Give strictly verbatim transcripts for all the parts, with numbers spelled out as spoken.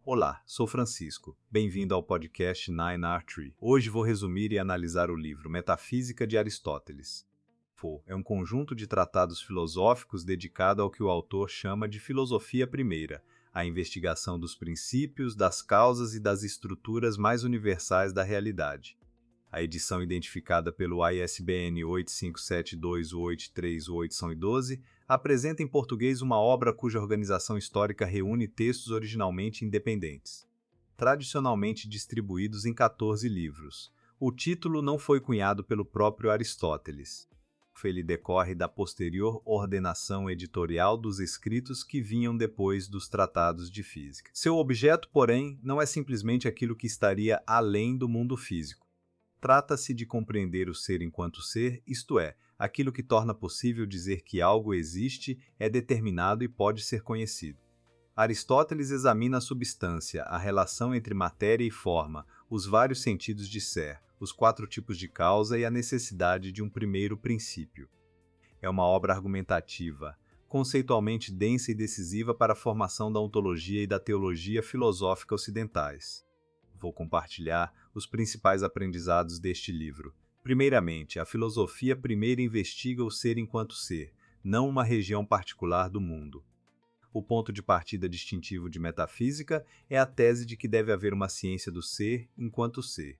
Olá, sou Francisco. Bem-vindo ao podcast Nine R Tree. Hoje vou resumir e analisar o livro Metafísica de Aristóteles. Fo é um conjunto de tratados filosóficos dedicado ao que o autor chama de filosofia primeira, a investigação dos princípios, das causas e das estruturas mais universais da realidade. A edição identificada pelo I S B N oito cinco sete dois oito três oito doze apresenta em português uma obra cuja organização histórica reúne textos originalmente independentes, tradicionalmente distribuídos em quatorze livros. O título não foi cunhado pelo próprio Aristóteles. Ele decorre da posterior ordenação editorial dos escritos que vinham depois dos tratados de física. Seu objeto, porém, não é simplesmente aquilo que estaria além do mundo físico. Trata-se de compreender o ser enquanto ser, isto é, aquilo que torna possível dizer que algo existe, é determinado e pode ser conhecido. Aristóteles examina a substância, a relação entre matéria e forma, os vários sentidos de ser, os quatro tipos de causa e a necessidade de um primeiro princípio. É uma obra argumentativa, conceitualmente densa e decisiva para a formação da ontologia e da teologia filosófica ocidentais. Vou compartilhar os principais aprendizados deste livro. Primeiramente, a filosofia primeiro investiga o ser enquanto ser, não uma região particular do mundo. O ponto de partida distintivo de metafísica é a tese de que deve haver uma ciência do ser enquanto ser.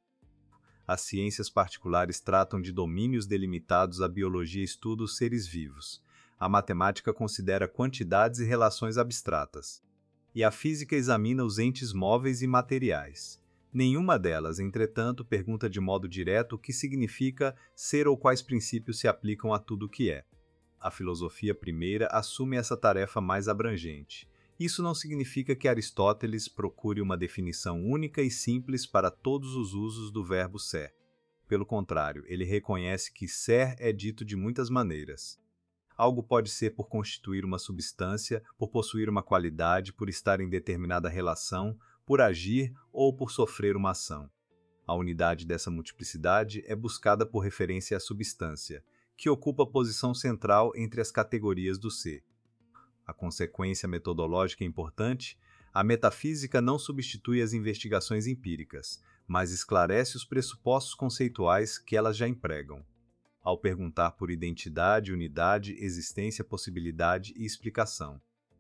As ciências particulares tratam de domínios delimitados, a biologia estuda os seres vivos. A matemática considera quantidades e relações abstratas. E a física examina os entes móveis e materiais. Nenhuma delas, entretanto, pergunta de modo direto o que significa ser ou quais princípios se aplicam a tudo o que é. A filosofia primeira assume essa tarefa mais abrangente. Isso não significa que Aristóteles procure uma definição única e simples para todos os usos do verbo ser. Pelo contrário, ele reconhece que ser é dito de muitas maneiras. Algo pode ser por constituir uma substância, por possuir uma qualidade, por estar em determinada relação, por agir ou por sofrer uma ação. A unidade dessa multiplicidade é buscada por referência à substância, que ocupa a posição central entre as categorias do ser. A consequência metodológica é importante. A metafísica não substitui as investigações empíricas, mas esclarece os pressupostos conceituais que elas já empregam. Ao perguntar por identidade, unidade, existência, possibilidade e explicação.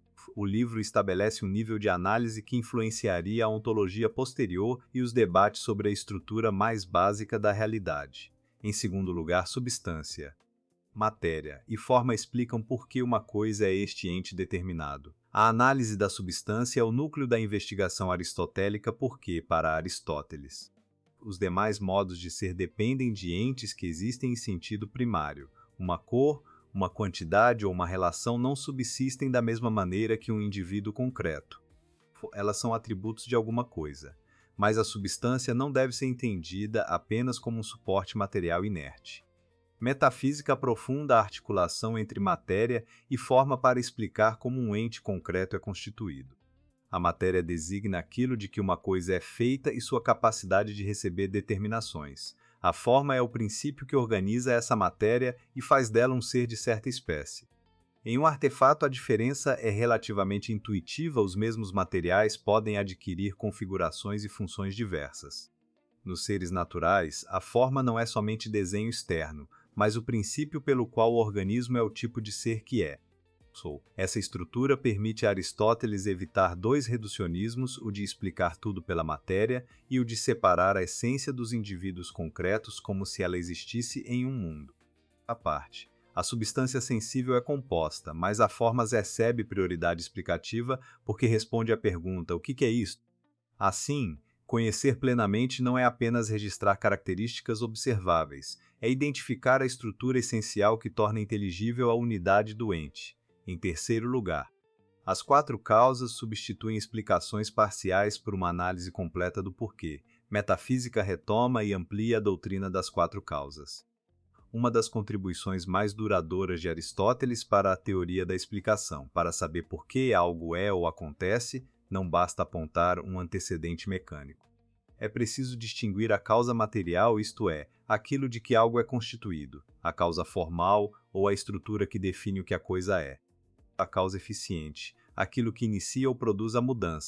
O livro estabelece um nível de análise que influenciaria a ontologia posterior e os debates sobre a estrutura mais básica da realidade. Em segundo lugar, substância. Matéria e forma explicam por que uma coisa é este ente determinado. A análise da substância é o núcleo da investigação aristotélica porque, para Aristóteles, os demais modos de ser dependem de entes que existem em sentido primário. Uma cor, uma quantidade ou uma relação não subsistem da mesma maneira que um indivíduo concreto. Elas são atributos de alguma coisa, mas a substância não deve ser entendida apenas como um suporte material inerte. Metafísica aprofunda a articulação entre matéria e forma para explicar como um ente concreto é constituído. A matéria designa aquilo de que uma coisa é feita e sua capacidade de receber determinações. A forma é o princípio que organiza essa matéria e faz dela um ser de certa espécie. Em um artefato, a diferença é relativamente intuitiva, os mesmos materiais podem adquirir configurações e funções diversas. Nos seres naturais, a forma não é somente desenho externo, mas o princípio pelo qual o organismo é o tipo de ser que é. Essa estrutura permite a Aristóteles evitar dois reducionismos, o de explicar tudo pela matéria e o de separar a essência dos indivíduos concretos como se ela existisse em um mundo à parte. A substância sensível é composta, mas a forma recebe prioridade explicativa porque responde à pergunta: o que é isto? Assim, conhecer plenamente não é apenas registrar características observáveis, é identificar a estrutura essencial que torna inteligível a unidade do ente. Em terceiro lugar, as quatro causas substituem explicações parciais por uma análise completa do porquê. Metafísica retoma e amplia a doutrina das quatro causas. Uma das contribuições mais duradouras de Aristóteles para a teoria da explicação. Para saber por que algo é ou acontece, não basta apontar um antecedente mecânico. É preciso distinguir a causa material, isto é, aquilo de que algo é constituído, a causa formal ou a estrutura que define o que a coisa é. A causa eficiente, aquilo que inicia ou produz a mudança,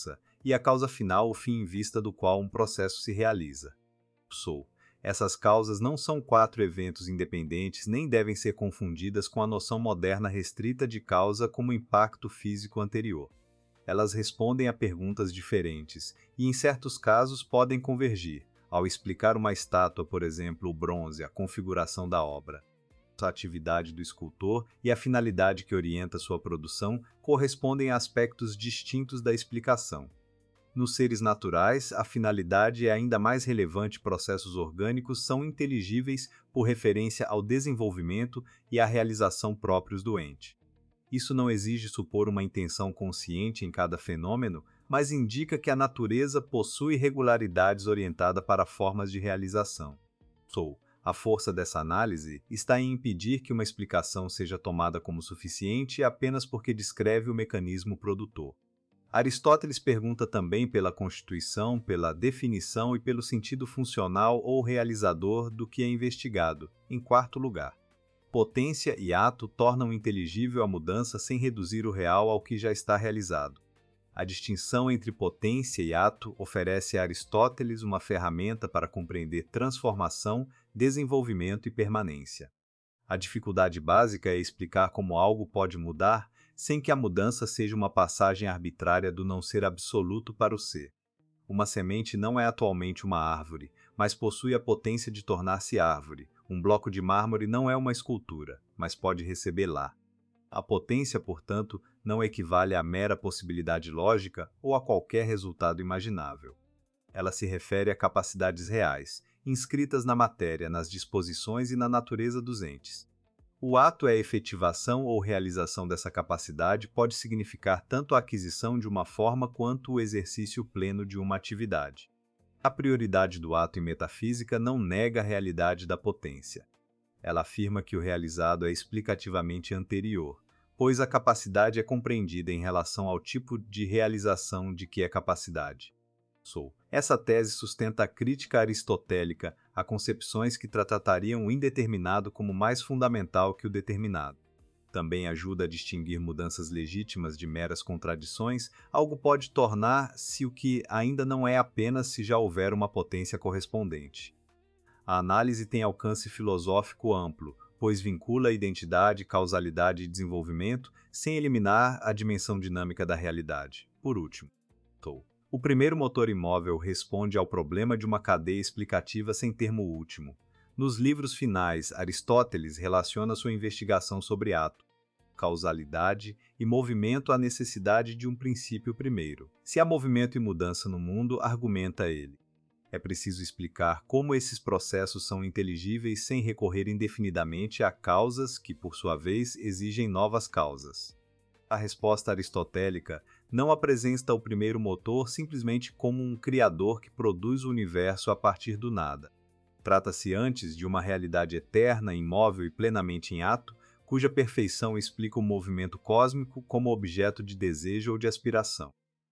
e a causa final, o fim em vista do qual um processo se realiza. Sou. Essas causas não são quatro eventos independentes nem devem ser confundidas com a noção moderna restrita de causa como impacto físico anterior. Elas respondem a perguntas diferentes e, em certos casos, podem convergir. Ao explicar uma estátua, por exemplo, o bronze, a configuração da obra, a atividade do escultor e a finalidade que orienta sua produção correspondem a aspectos distintos da explicação. Nos seres naturais, a finalidade é ainda mais relevante. Processos orgânicos são inteligíveis por referência ao desenvolvimento e à realização próprios do ente. Isso não exige supor uma intenção consciente em cada fenômeno, mas indica que a natureza possui regularidades orientadas para formas de realização. Sou. A força dessa análise está em impedir que uma explicação seja tomada como suficiente apenas porque descreve o mecanismo produtor. Aristóteles pergunta também pela constituição, pela definição e pelo sentido funcional ou realizador do que é investigado. Em quarto lugar, potência e ato tornam inteligível a mudança sem reduzir o real ao que já está realizado. A distinção entre potência e ato oferece a Aristóteles uma ferramenta para compreender transformação, desenvolvimento e permanência. A dificuldade básica é explicar como algo pode mudar sem que a mudança seja uma passagem arbitrária do não ser absoluto para o ser. Uma semente não é atualmente uma árvore, mas possui a potência de tornar-se árvore. Um bloco de mármore não é uma escultura, mas pode recebê-la. A potência, portanto, não equivale à mera possibilidade lógica ou a qualquer resultado imaginável. Ela se refere a capacidades reais, inscritas na matéria, nas disposições e na natureza dos entes. O ato é a efetivação ou realização dessa capacidade, pode significar tanto a aquisição de uma forma quanto o exercício pleno de uma atividade. A prioridade do ato em metafísica não nega a realidade da potência. Ela afirma que o realizado é explicativamente anterior, pois a capacidade é compreendida em relação ao tipo de realização de que é capacidade. Sou. Essa tese sustenta a crítica aristotélica a concepções que tratariam o indeterminado como mais fundamental que o determinado. Também ajuda a distinguir mudanças legítimas de meras contradições. Algo pode tornar-se o que ainda não é apenas se já houver uma potência correspondente. A análise tem alcance filosófico amplo, pois vincula identidade, causalidade e desenvolvimento, sem eliminar a dimensão dinâmica da realidade. Por último, Sou. O primeiro motor imóvel responde ao problema de uma cadeia explicativa sem termo último. Nos livros finais, Aristóteles relaciona sua investigação sobre ato, causalidade e movimento à necessidade de um princípio primeiro. Se há movimento e mudança no mundo, argumenta ele, é preciso explicar como esses processos são inteligíveis sem recorrer indefinidamente a causas que, por sua vez, exigem novas causas. A resposta aristotélica não apresenta o primeiro motor simplesmente como um criador que produz o universo a partir do nada. Trata-se antes de uma realidade eterna, imóvel e plenamente em ato, cuja perfeição explica o movimento cósmico como objeto de desejo ou de aspiração.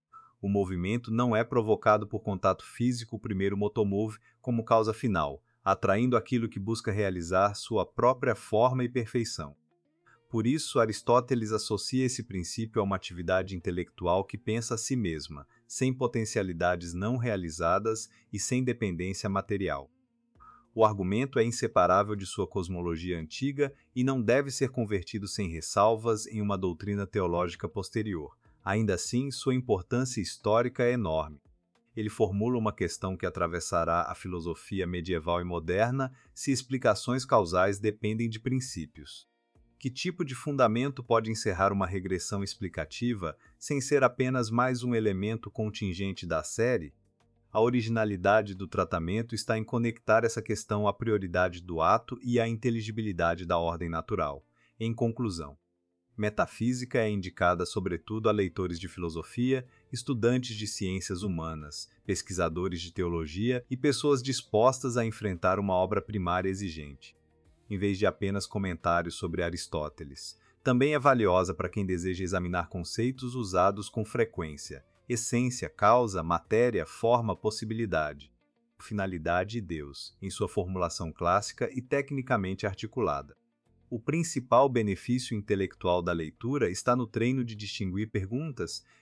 O movimento não é provocado por contato físico, o primeiro motomove, como causa final, atraindo aquilo que busca realizar sua própria forma e perfeição. Por isso, Aristóteles associa esse princípio a uma atividade intelectual que pensa a si mesma, sem potencialidades não realizadas e sem dependência material. O argumento é inseparável de sua cosmologia antiga e não deve ser convertido sem ressalvas em uma doutrina teológica posterior. Ainda assim, sua importância histórica é enorme. Ele formula uma questão que atravessará a filosofia medieval e moderna se explicações causais dependem de princípios. Que tipo de fundamento pode encerrar uma regressão explicativa sem ser apenas mais um elemento contingente da série? A originalidade do tratamento está em conectar essa questão à prioridade do ato e à inteligibilidade da ordem natural. Em conclusão, metafísica é indicada sobretudo a leitores de filosofia, estudantes de ciências humanas, pesquisadores de teologia e pessoas dispostas a enfrentar uma obra primária exigente, em vez de apenas comentários sobre Aristóteles. Também é valiosa para quem deseja examinar conceitos usados com frequência: essência, causa, matéria, forma, possibilidade, finalidade e Deus, em sua formulação clássica e tecnicamente articulada. O principal benefício intelectual da leitura está no treino de distinguir perguntas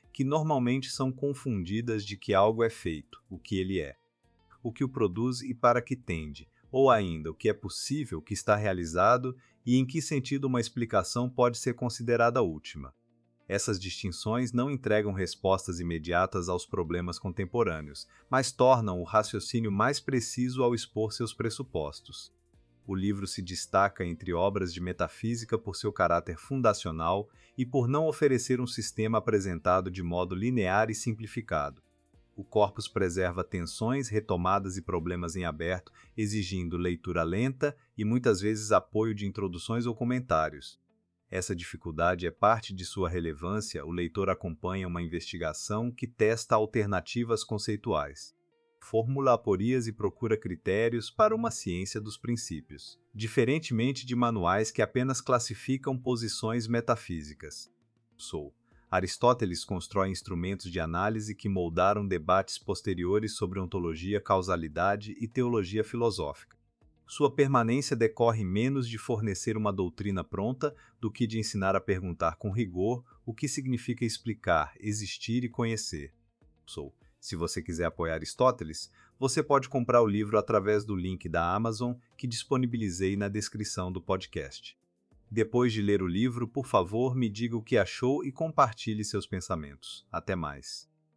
que normalmente são confundidas de que algo é feito, o que ele é, o que o produz e para que tende, ou ainda o que é possível, o que está realizado e em que sentido uma explicação pode ser considerada última. Essas distinções não entregam respostas imediatas aos problemas contemporâneos, mas tornam o raciocínio mais preciso ao expor seus pressupostos. O livro se destaca entre obras de metafísica por seu caráter fundacional e por não oferecer um sistema apresentado de modo linear e simplificado. O corpus preserva tensões, retomadas e problemas em aberto, exigindo leitura lenta e muitas vezes apoio de introduções ou comentários. Essa dificuldade é parte de sua relevância. O leitor acompanha uma investigação que testa alternativas conceituais, formula aporias e procura critérios para uma ciência dos princípios, diferentemente de manuais que apenas classificam posições metafísicas. Sou. Aristóteles constrói instrumentos de análise que moldaram debates posteriores sobre ontologia, causalidade e teologia filosófica. Sua permanência decorre menos de fornecer uma doutrina pronta do que de ensinar a perguntar com rigor o que significa explicar, existir e conhecer. Sou. Se você quiser apoiar Aristóteles, você pode comprar o livro através do link da Amazon que disponibilizei na descrição do podcast. Depois de ler o livro, por favor, me diga o que achou e compartilhe seus pensamentos. Até mais.